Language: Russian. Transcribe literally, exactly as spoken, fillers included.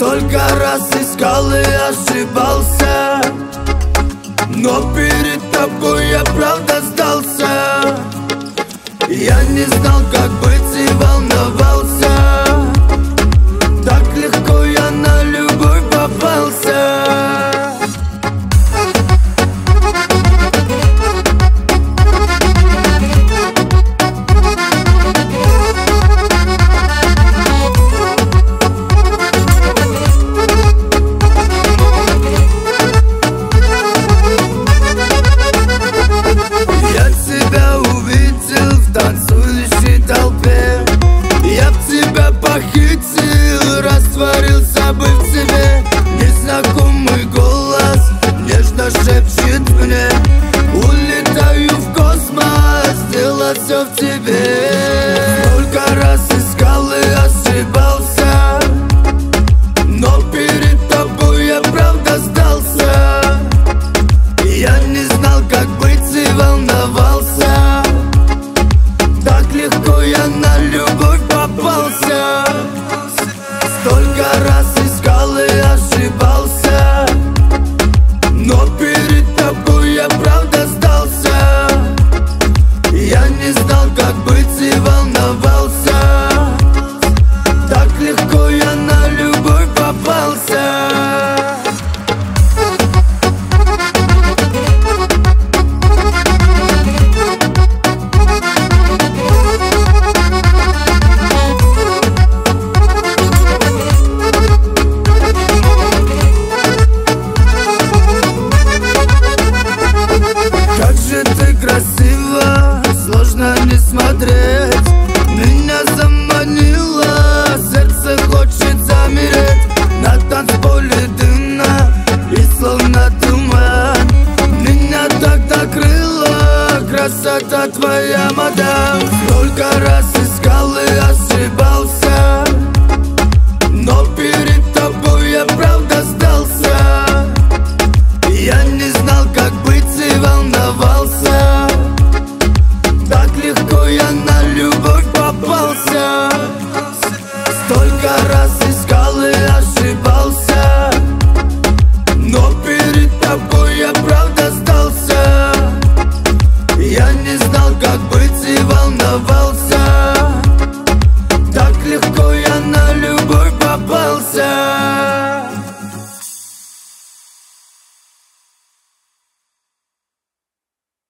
Столько раз искал и ошибался, но перед тобой я правда сдался. Я не знал, как быть, и волновался. Так легко я на любовь попался. Танцующей толпе я б тебя похитил, растворился бы в тебе. Незнакомый голос нежно шепчет мне: улетаю в космос, дело все в тебе. Сколько раз искал и ошибался, но перед тобой я правда сдался. Я не знал, как быть, и волновался. Так легко я на любовь попался. Столько раз искал и ошибался, но перед тобой я правда сдался. Я не знал, как быть, и волновался. Так легко я на любовь попался. Красиво, сложно не смотреть. Меня заманило, сердце хочет замереть. На танцполе дымно и словно туман. Меня так накрыла красота твоя, мадам. Сколько раз искал и ошибался, но перед тобой я правда сдался. Я не знал, как быть, и волновался. Так легко я на любовь попался. Столько раз искал и ошибался, но перед тобой я правда сдался. Я не знал, как быть, и волновался.